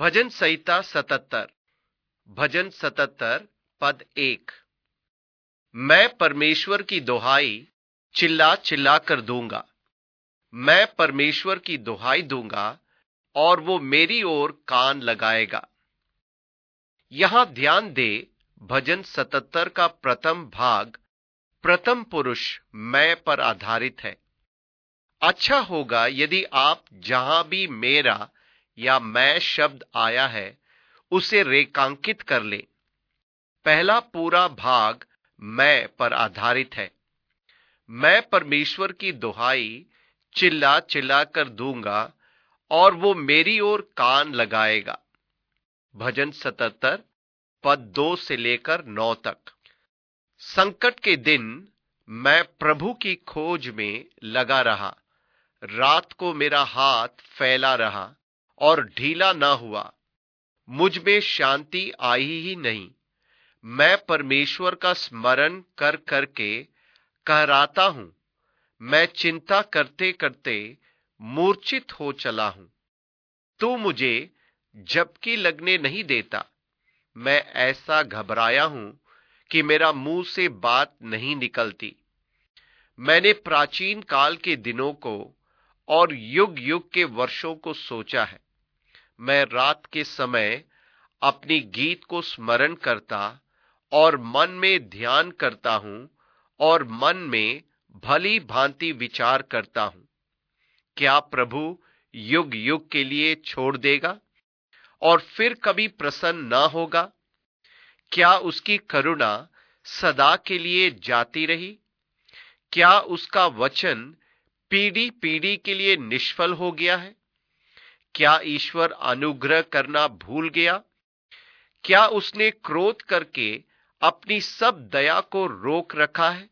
भजन संहिता 77। भजन 77 पद 1। मैं परमेश्वर की दुहाई चिल्ला चिल्ला कर दूंगा। मैं परमेश्वर की दुहाई दूंगा और वो मेरी ओर कान लगाएगा। यहां ध्यान दे, भजन 77 का प्रथम भाग प्रथम पुरुष मैं पर आधारित है। अच्छा होगा यदि आप जहां भी मेरा या मैं शब्द आया है उसे रेखांकित कर ले। पहला पूरा भाग मैं पर आधारित है। मैं परमेश्वर की दुहाई चिल्ला चिल्ला कर दूंगा और वो मेरी ओर कान लगाएगा। भजन 77 पद 2 से लेकर 9 तक। संकट के दिन मैं प्रभु की खोज में लगा रहा। रात को मेरा हाथ फैला रहा और ढीला ना हुआ। मुझ में शांति आई ही नहीं। मैं परमेश्वर का स्मरण कर करके कहराता हूं। मैं चिंता करते करते मूर्छित हो चला हूं। तू मुझे झपकी लगने नहीं देता। मैं ऐसा घबराया हूं कि मेरा मुंह से बात नहीं निकलती। मैंने प्राचीन काल के दिनों को और युग युग के वर्षों को सोचा है। मैं रात के समय अपनी गीत को स्मरण करता और मन में ध्यान करता हूं और मन में भली भांति विचार करता हूं। क्या प्रभु युग युग के लिए छोड़ देगा और फिर कभी प्रसन्न ना होगा? क्या उसकी करुणा सदा के लिए जाती रही? क्या उसका वचन पीढ़ी पीढ़ी के लिए निष्फल हो गया है? क्या ईश्वर अनुग्रह करना भूल गया? क्या उसने क्रोध करके अपनी सब दया को रोक रखा है?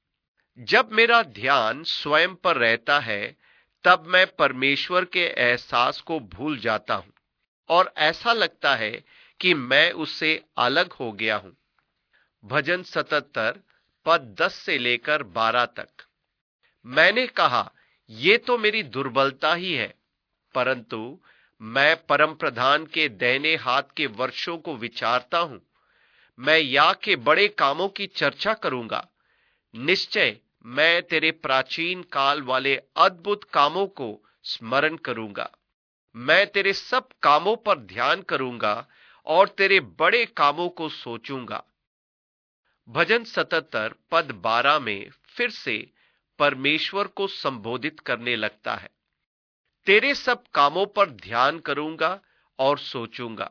जब मेरा ध्यान स्वयं पर रहता है तब मैं परमेश्वर के एहसास को भूल जाता हूं और ऐसा लगता है कि मैं उससे अलग हो गया हूं। भजन 77 पद 10 से लेकर 12 तक। मैंने कहा, ये तो मेरी दुर्बलता ही है, परंतु मैं परम प्रधान के दाहिने हाथ के वर्षों को विचारता हूं। मैं या के बड़े कामों की चर्चा करूंगा। निश्चय मैं तेरे प्राचीन काल वाले अद्भुत कामों को स्मरण करूंगा। मैं तेरे सब कामों पर ध्यान करूंगा और तेरे बड़े कामों को सोचूंगा। भजन 77 पद 12 में फिर से परमेश्वर को संबोधित करने लगता है। तेरे सब कामों पर ध्यान करूंगा और सोचूंगा।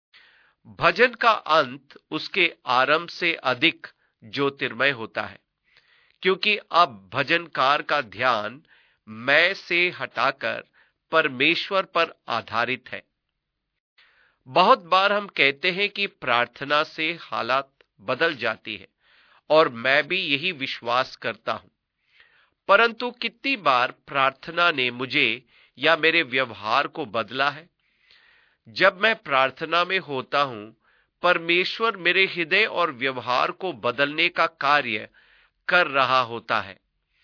भजन का अंत उसके आरंभ से अधिक ज्योतिर्मय होता है, क्योंकि अब भजनकार का ध्यान मैं से हटाकर परमेश्वर पर आधारित है। बहुत बार हम कहते हैं कि प्रार्थना से हालात बदल जाती है और मैं भी यही विश्वास करता हूं, परंतु कितनी बार प्रार्थना ने मुझे या मेरे व्यवहार को बदला है? जब मैं प्रार्थना में होता हूं, परमेश्वर मेरे हृदय और व्यवहार को बदलने का कार्य कर रहा होता है।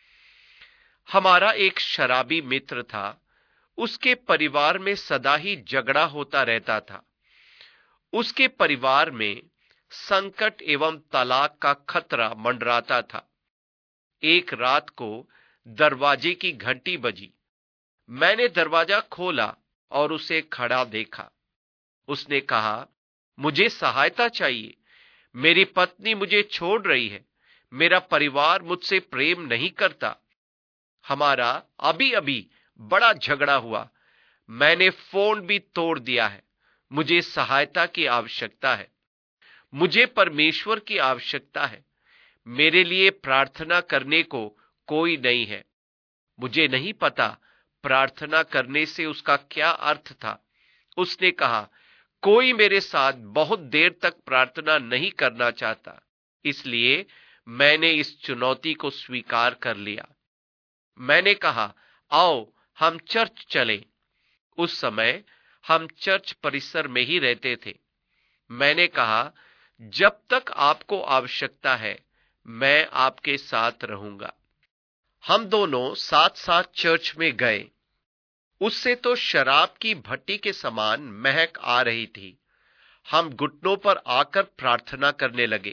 हमारा एक शराबी मित्र था। उसके परिवार में सदा ही झगड़ा होता रहता था। उसके परिवार में संकट एवं तलाक का खतरा मंडराता था। एक रात को दरवाजे की घंटी बजी। मैंने दरवाजा खोला और उसे खड़ा देखा। उसने कहा, मुझे सहायता चाहिए। मेरी पत्नी मुझे छोड़ रही है। मेरा परिवार मुझसे प्रेम नहीं करता। हमारा अभी अभी बड़ा झगड़ा हुआ। मैंने फोन भी तोड़ दिया है। मुझे सहायता की आवश्यकता है। मुझे परमेश्वर की आवश्यकता है। मेरे लिए प्रार्थना करने को कोई नहीं है। मुझे नहीं पता प्रार्थना करने से उसका क्या अर्थ था। उसने कहा, कोई मेरे साथ बहुत देर तक प्रार्थना नहीं करना चाहता, इसलिए मैंने इस चुनौती को स्वीकार कर लिया। मैंने कहा, आओ हम चर्च चलें। उस समय हम चर्च परिसर में ही रहते थे। मैंने कहा, जब तक आपको आवश्यकता है मैं आपके साथ रहूंगा। हम दोनों साथ साथ चर्च में गए। उससे तो शराब की भट्टी के समान महक आ रही थी। हम घुटनों पर आकर प्रार्थना करने लगे।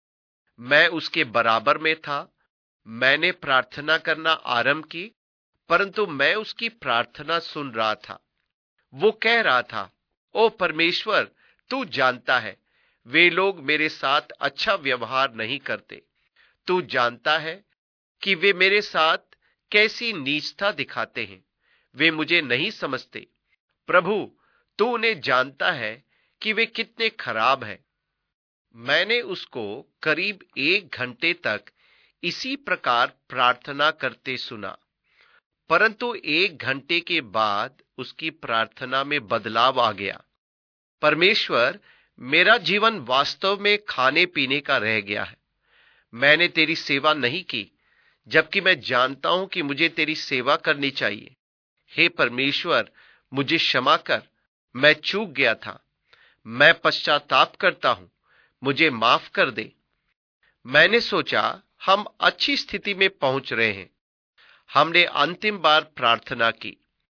मैं उसके बराबर में था। मैंने प्रार्थना करना आरंभ की, परंतु मैं उसकी प्रार्थना सुन रहा था। वो कह रहा था, ओ परमेश्वर, तू जानता है वे लोग मेरे साथ अच्छा व्यवहार नहीं करते। तू जानता है कि वे मेरे साथ कैसी नीचता दिखाते हैं। वे मुझे नहीं समझते। प्रभु, तू उन्हें जानता है कि वे कितने खराब हैं। मैंने उसको करीब 1 घंटे तक इसी प्रकार प्रार्थना करते सुना, परंतु 1 घंटे के बाद उसकी प्रार्थना में बदलाव आ गया। परमेश्वर, मेरा जीवन वास्तव में खाने पीने का रह गया है। मैंने तेरी सेवा नहीं की, जबकि मैं जानता हूं कि मुझे तेरी सेवा करनी चाहिए। हे परमेश्वर, मुझे क्षमा कर। मैं चूक गया था। मैं पश्चाताप करता हूं। मुझे माफ कर दे। मैंने सोचा हम अच्छी स्थिति में पहुंच रहे हैं। हमने अंतिम बार प्रार्थना की।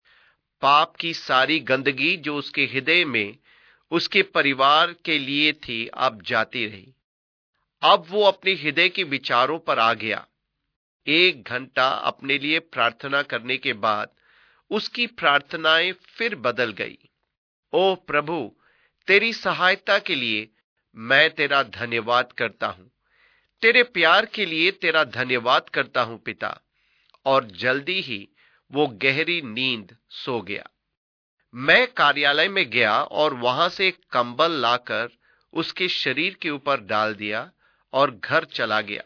पाप की सारी गंदगी जो उसके हृदय में उसके परिवार के लिए थी, अब जाती रही। अब वो अपने हृदय के विचारों पर आ गया। 1 घंटा अपने लिए प्रार्थना करने के बाद उसकी प्रार्थनाएं फिर बदल गई। ओ प्रभु, तेरी सहायता के लिए मैं तेरा धन्यवाद करता हूं। तेरे प्यार के लिए तेरा धन्यवाद करता हूं पिता। और जल्दी ही वो गहरी नींद सो गया। मैं कार्यालय में गया और वहां से एक कंबल लाकर उसके शरीर के ऊपर डाल दिया और घर चला गया।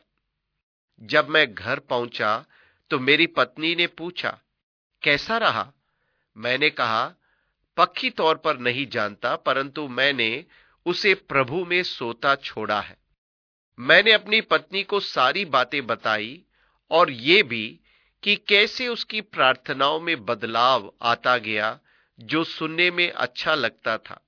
जब मैं घर पहुंचा तो मेरी पत्नी ने पूछा, कैसा रहा? मैंने कहा, पक्की तौर पर नहीं जानता, परंतु मैंने उसे प्रभु में सोता छोड़ा है। मैंने अपनी पत्नी को सारी बातें बताई और ये भी कि कैसे उसकी प्रार्थनाओं में बदलाव आता गया, जो सुनने में अच्छा लगता था।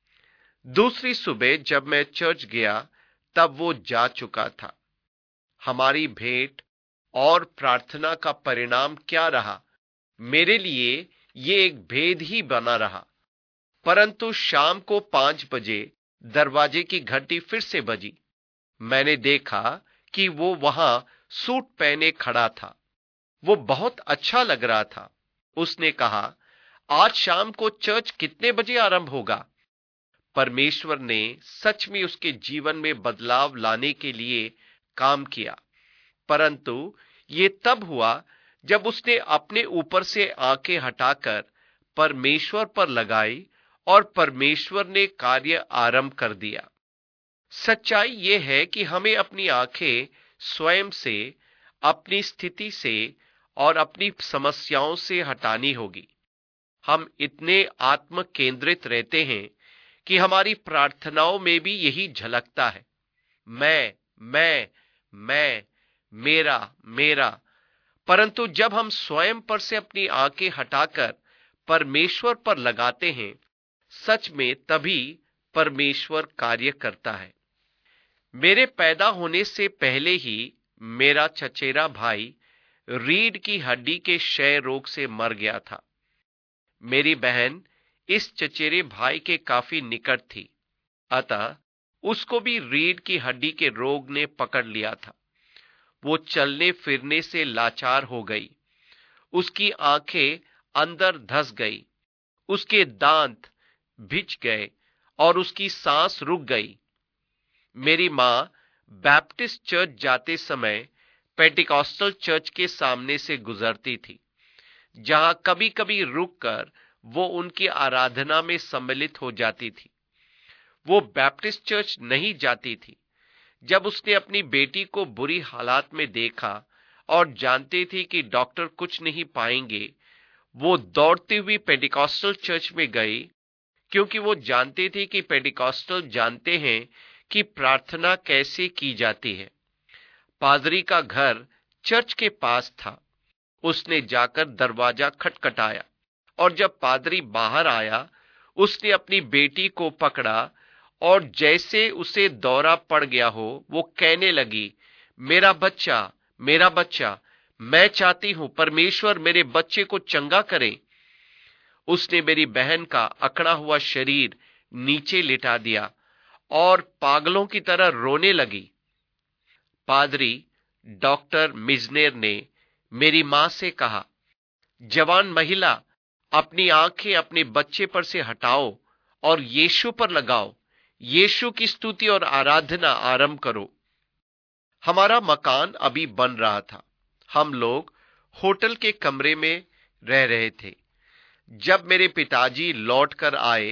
दूसरी सुबह जब मैं चर्च गया तब वो जा चुका था। हमारी भेंट और प्रार्थना का परिणाम क्या रहा, मेरे लिए ये एक भेद ही बना रहा। परंतु शाम को 5 बजे दरवाजे की घंटी फिर से बजी। मैंने देखा कि वो वहां सूट पहने खड़ा था। वो बहुत अच्छा लग रहा था। उसने कहा, आज शाम को चर्च कितने बजे आरंभ होगा? परमेश्वर ने सच में उसके जीवन में बदलाव लाने के लिए काम किया, परंतु ये तब हुआ जब उसने अपने ऊपर से आंखें हटाकर परमेश्वर पर लगाई और परमेश्वर ने कार्य आरंभ कर दिया। सच्चाई यह है कि हमें अपनी आंखें स्वयं से, अपनी स्थिति से और अपनी समस्याओं से हटानी होगी। हम इतने आत्म केंद्रित रहते हैं कि हमारी प्रार्थनाओं में भी यही झलकता है। मैं, मेरा, मेरा। परंतु जब हम स्वयं पर से अपनी आंखें हटाकर परमेश्वर पर लगाते हैं, सच में तभी परमेश्वर कार्य करता है। मेरे पैदा होने से पहले ही मेरा चचेरा भाई रीढ़ की हड्डी के क्षय रोग से मर गया था। मेरी बहन इस चचेरे भाई के काफी निकट थी, अतः उसको भी रीढ़ की हड्डी के रोग ने पकड़ लिया था। वो चलने फिरने से लाचार हो गई। उसकी आंखें अंदर धंस गई, उसके दांत भिज गए और उसकी सांस रुक गई। मेरी मां बैप्टिस्ट चर्च जाते समय पेंटिकॉस्टल चर्च के सामने से गुजरती थी, जहां कभी कभी रुककर वो उनकी आराधना में सम्मिलित हो जाती थी। वो बैप्टिस्ट चर्च नहीं जाती थी। जब उसने अपनी बेटी को बुरी हालात में देखा और जानती थी कि डॉक्टर कुछ नहीं पाएंगे, वो दौड़ती हुई पेंटिकॉस्टल चर्च में गई, क्योंकि वो जानती थी कि पेंटिकॉस्टल जानते हैं कि प्रार्थना कैसे की जाती है। पादरी का घर चर्च के पास था। उसने जाकर दरवाजा खटखटाया और जब पादरी बाहर आया, उसने अपनी बेटी को पकड़ा और जैसे उसे दौरा पड़ गया हो, वो कहने लगी, मेरा बच्चा, मेरा बच्चा, मैं चाहती हूं परमेश्वर मेरे बच्चे को चंगा करे। उसने मेरी बहन का अकड़ा हुआ शरीर नीचे लिटा दिया और पागलों की तरह रोने लगी। पादरी डॉक्टर मिजनेर ने मेरी मां से कहा, जवान महिला, अपनी आंखें अपने बच्चे पर से हटाओ और यीशु पर लगाओ। यीशु की स्तुति और आराधना आरंभ करो। हमारा मकान अभी बन रहा था। हम लोग होटल के कमरे में रह रहे थे। जब मेरे पिताजी लौट कर आए,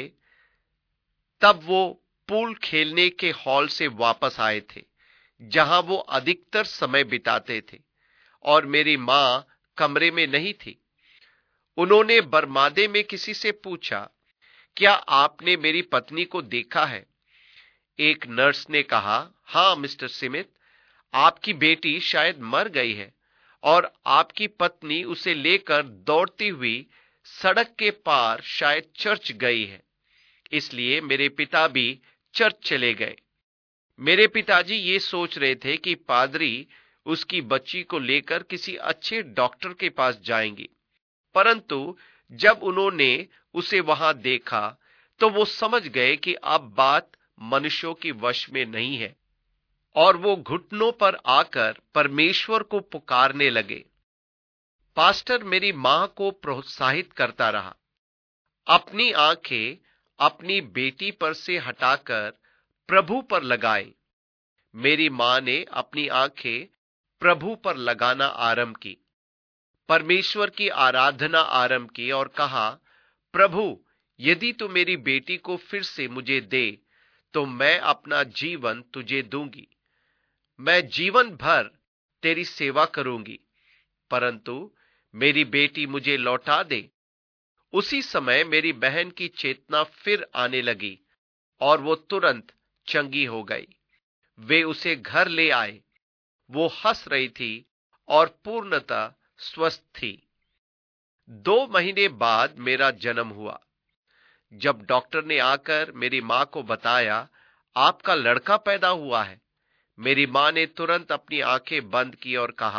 तब वो पूल खेलने के हॉल से वापस आए थे, जहां वो अधिकतर समय बिताते थे, और मेरी मां कमरे में नहीं थी। उन्होंने बरमादे में किसी से पूछा, क्या आपने मेरी पत्नी को देखा है? एक नर्स ने कहा, हां मिस्टर स्मिथ, आपकी बेटी शायद मर गई है और आपकी पत्नी उसे लेकर दौड़ती हुई सड़क के पार शायद चर्च गई है। इसलिए मेरे पिता भी चर्च चले गए। मेरे पिताजी ये सोच रहे थे कि पादरी उसकी बच्ची को लेकर किसी अच्छे डॉक्टर के पास जाएंगे, परंतु जब उन्होंने उसे वहां देखा तो वो समझ गए कि अब बात मनुष्यों की वश में नहीं है, और वो घुटनों पर आकर परमेश्वर को पुकारने लगे। पास्टर मेरी मां को प्रोत्साहित करता रहा, अपनी आंखें अपनी बेटी पर से हटाकर प्रभु पर लगाए। मेरी मां ने अपनी आंखें प्रभु पर लगाना आरंभ की, परमेश्वर की आराधना आरंभ की और कहा, प्रभु, यदि तू मेरी बेटी को फिर से मुझे दे तो मैं अपना जीवन तुझे दूंगी। मैं जीवन भर तेरी सेवा करूंगी, परंतु मेरी बेटी मुझे लौटा दे। उसी समय मेरी बहन की चेतना फिर आने लगी और वो तुरंत चंगी हो गई। वे उसे घर ले आए। वो हंस रही थी और पूर्णतः स्वस्थ थी। 2 महीने बाद मेरा जन्म हुआ। जब डॉक्टर ने आकर मेरी मां को बताया, आपका लड़का पैदा हुआ है, मेरी मां ने तुरंत अपनी आंखें बंद की और कहा,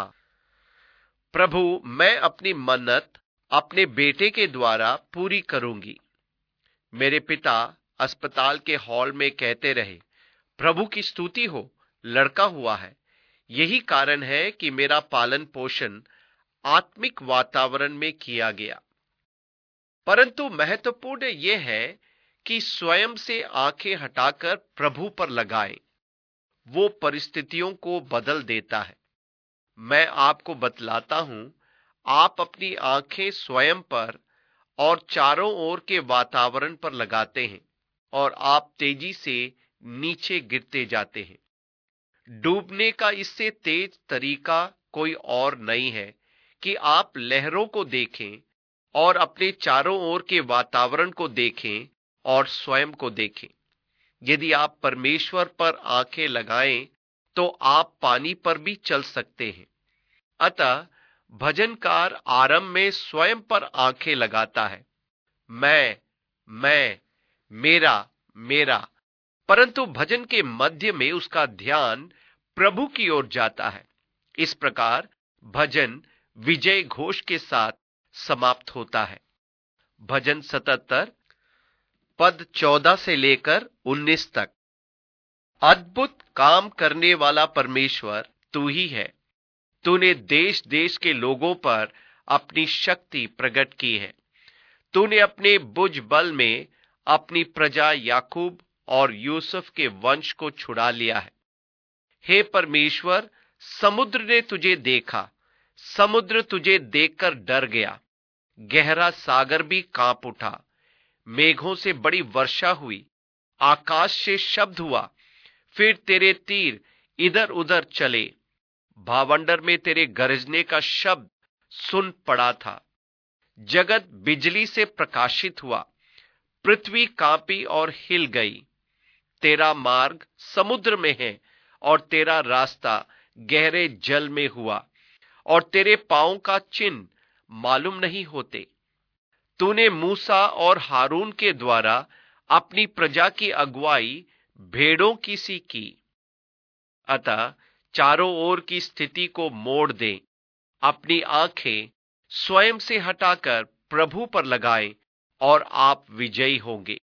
प्रभु, मैं अपनी मन्नत अपने बेटे के द्वारा पूरी करूंगी। मेरे पिता अस्पताल के हॉल में कहते रहे, प्रभु की स्तुति हो, लड़का हुआ है। यही कारण है कि मेरा पालन पोषण आत्मिक वातावरण में किया गया। परंतु महत्वपूर्ण यह है कि स्वयं से आंखें हटाकर प्रभु पर लगाएं। वो परिस्थितियों को बदल देता है। मैं आपको बतलाता हूं, आप अपनी आंखें स्वयं पर और चारों ओर के वातावरण पर लगाते हैं और आप तेजी से नीचे गिरते जाते हैं। डूबने का इससे तेज तरीका कोई और नहीं है कि आप लहरों को देखें और अपने चारों ओर के वातावरण को देखें और स्वयं को देखें। यदि आप परमेश्वर पर आंखें लगाएं तो आप पानी पर भी चल सकते हैं। अतः भजनकार आरंभ में स्वयं पर आंखें लगाता है, मैं, मेरा, मेरा, परंतु भजन के मध्य में उसका ध्यान प्रभु की ओर जाता है। इस प्रकार भजन विजय घोष के साथ समाप्त होता है। भजन 77 पद 14 से लेकर 19 तक। अद्भुत काम करने वाला परमेश्वर तू ही है। तूने देश देश के लोगों पर अपनी शक्ति प्रकट की है। तूने अपने भुज बल में अपनी प्रजा याकूब और यूसुफ के वंश को छुड़ा लिया है। हे परमेश्वर, समुद्र ने तुझे देखा, समुद्र तुझे देखकर डर गया, गहरा सागर भी कांप उठा। मेघों से बड़ी वर्षा हुई, आकाश से शब्द हुआ, फिर तेरे तीर इधर उधर चले। भावंडर में तेरे गरजने का शब्द सुन पड़ा था। जगत बिजली से प्रकाशित हुआ, पृथ्वी कांपी और हिल गई। तेरा मार्ग समुद्र में है और तेरा रास्ता गहरे जल में हुआ, और तेरे पांव का चिन्ह मालूम नहीं होते। तूने मूसा और हारून के द्वारा अपनी प्रजा की अगुवाई भेड़ों की सी की। अतः चारों ओर की स्थिति को मोड़ दे, अपनी आंखें स्वयं से हटाकर प्रभु पर लगाए और आप विजयी होंगे।